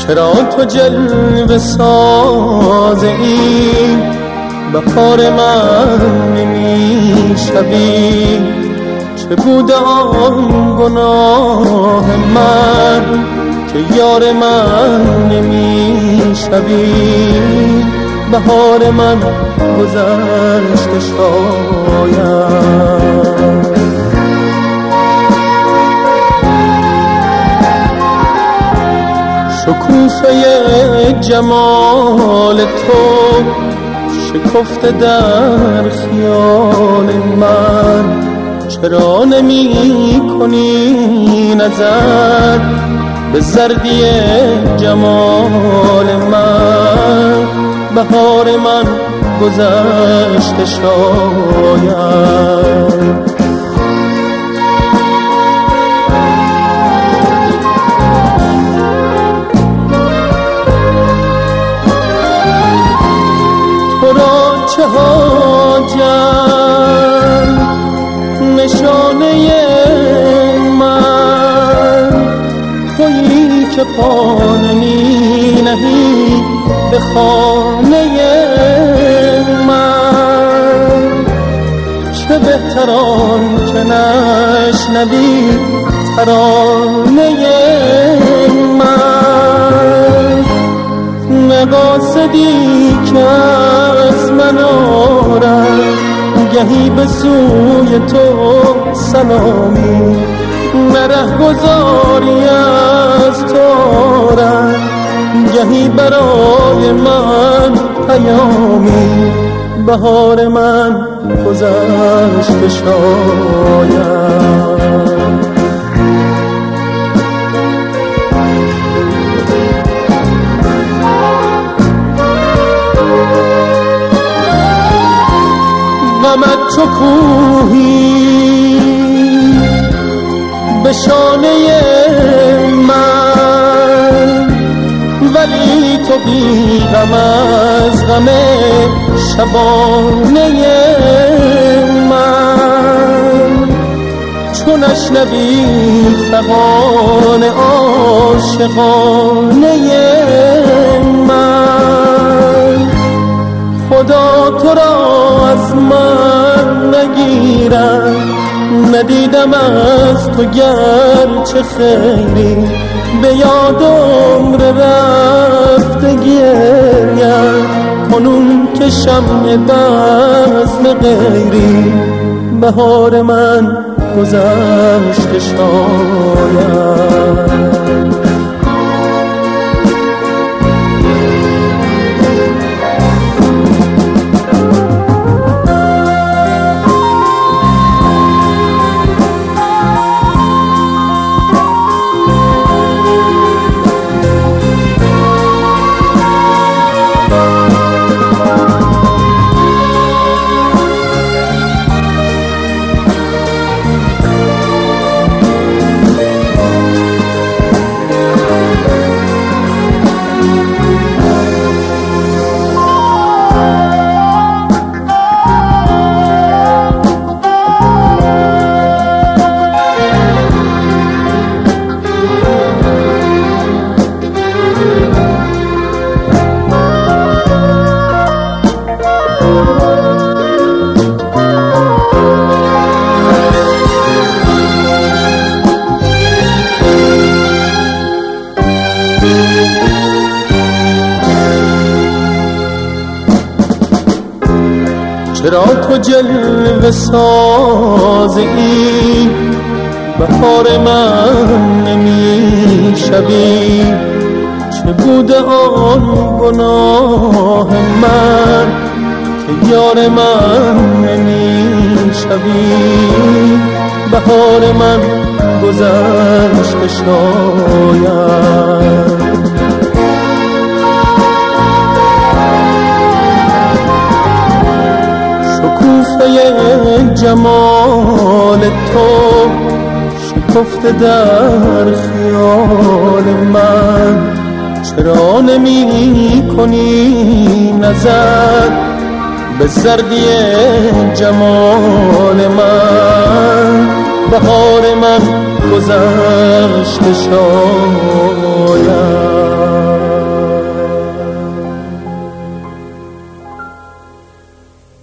چرا تو جلوه سازی بهار من نمیشوی؟ چه بوده آن گناه من که یار من نمیشوی؟ بهار من گذشته شاید. شکوفه جمال تو شکفته در خیال من، چرا نمی کنی نظر به زردی جمال من؟ بهار من گذشته شاید. چه حاجت نشانه من تویی که پا نمی نهی به خانه من؟ چه بهتران که نشنوی ترانه من؟ نقاصدی که از من آرد گهی به سوی تو سلامی، نره گذاری از تو آرد گهی برای من پیامی. بهار من گذشته شاید. غمت چو کوهی به شانه من، ولی تو بی غم از غم شبانه من. چو نشنوی فغان عاشقانه من، خدا تو را از من نگیرم. ندیدم از تو گرچه خیری، به یاد عمر رفته گریم کنون که شمع بزم غیری. بهار من گذشته شاید. چرا تو جلوه سازی بهار من نمیشوی؟ چه بوده آن گناه من که یار من نمیشوی؟ بهار من گذشته شاید. شکوفه جمال تو شکفته در خیال من، چرا نمی کنی نظر به زردی جمال من؟ بهار من گذشته شاید.